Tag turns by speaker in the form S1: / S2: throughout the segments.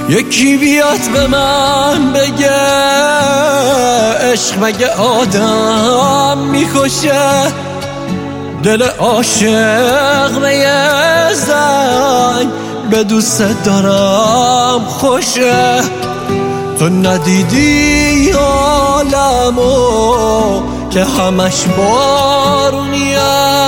S1: یکی بیاد به من بگه عشق مگه آدم میکشه؟ دل عاشق به یه زنگ به دوست دارم خوشه. تو ندیدی عالمو که همش بارونیم،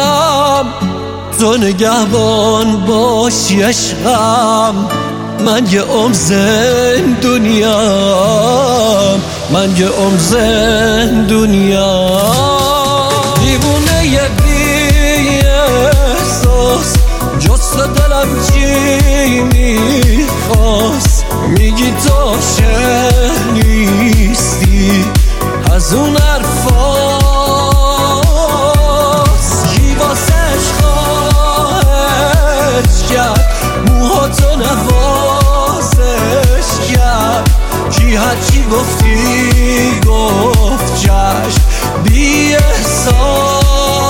S1: تو نگهبان باشی عشقم، من یه عمر زندونیم، من یه عمر زندونیم. دیوونه یه بی احساس جست دلم چی میخواست، میگی تو عاشق نیستی از اون حرفاست. کی واسش خواهش کرد موهاتو نوازش کرد، کی هرچی گفتی گفت چشم بی احساس.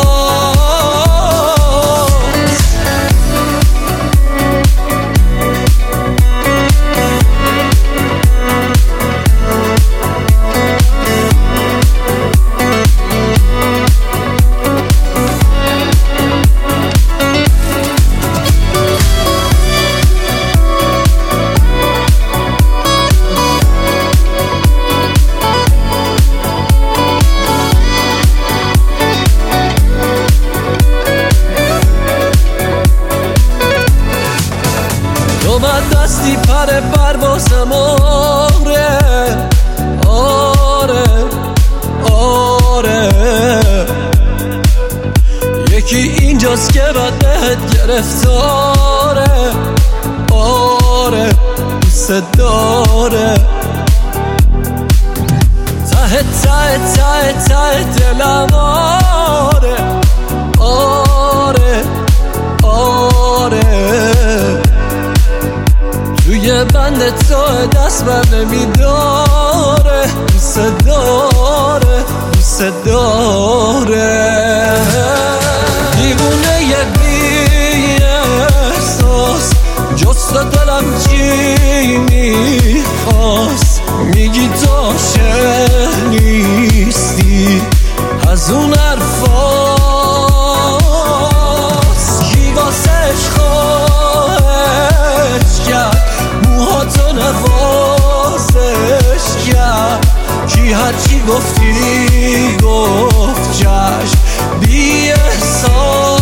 S1: من دستی پر پروازم، آره آره آره. یکی اینجاست که بعد بهت گرفتاره، آره دوست داره. ته ته ته ته دلم، آره آره آره. توی بند تو دست بر نمیداره، دوست داره دوست داره. دیوونه یه بی احساس جست دلم چی میخواست، میگی تو عاشق نیستی از اون حرفاست. کی واسش خواهش کرد موهاتو نوازش کرد، کی هرچی گفتی گفت چشم بی احساس.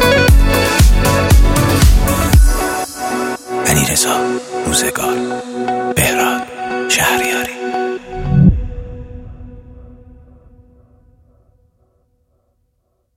S2: علیرضا روزگار.